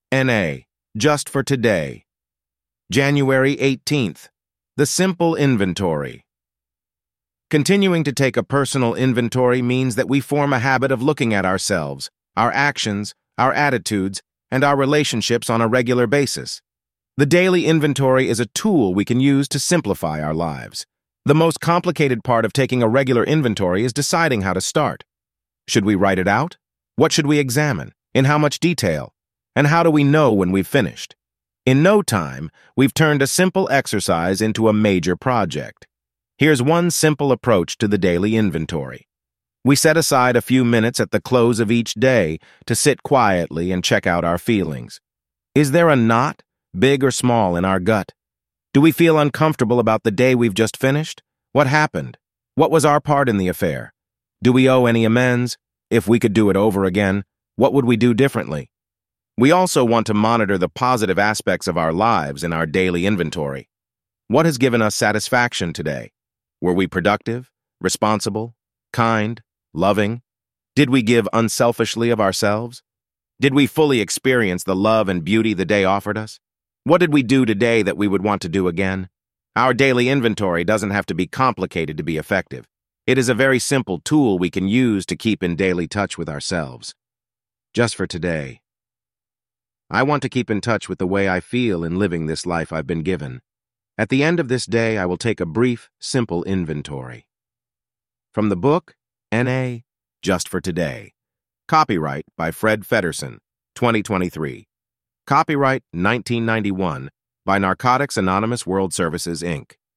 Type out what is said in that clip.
NA, just for today. January 18th, the simple inventory. Continuing to take a personal inventory means that we form a habit of looking at ourselves, our actions, our attitudes, and our relationships on a regular basis. The daily inventory is a tool we can use to simplify our lives. The most complicated part of taking a regular inventory is deciding how to start. Should we write it out? What should we examine? In how much detail? And how do we know when we've finished? In no time, we've turned a simple exercise into a major project. Here's one simple approach to the daily inventory. We set aside a few minutes at the close of each day to sit quietly and check out our feelings. Is there a knot, big or small, in our gut? Do we feel uncomfortable about the day we've just finished? What happened? What was our part in the affair? Do we owe any amends? If we could do it over again, what would we do differently? We also want to monitor the positive aspects of our lives in our daily inventory. What has given us satisfaction today? Were we productive, responsible, kind, loving? Did we give unselfishly of ourselves? Did we fully experience the love and beauty the day offered us? What did we do today that we would want to do again? Our daily inventory doesn't have to be complicated to be effective. It is a very simple tool we can use to keep in daily touch with ourselves. Just for today. I want to keep in touch with the way I feel in living this life I've been given. At the end of this day, I will take a brief, simple inventory. From the book, N.A. Just for Today. Copyright by Fred Feddersen, 2023. Copyright 1991 by Narcotics Anonymous World Services, Inc.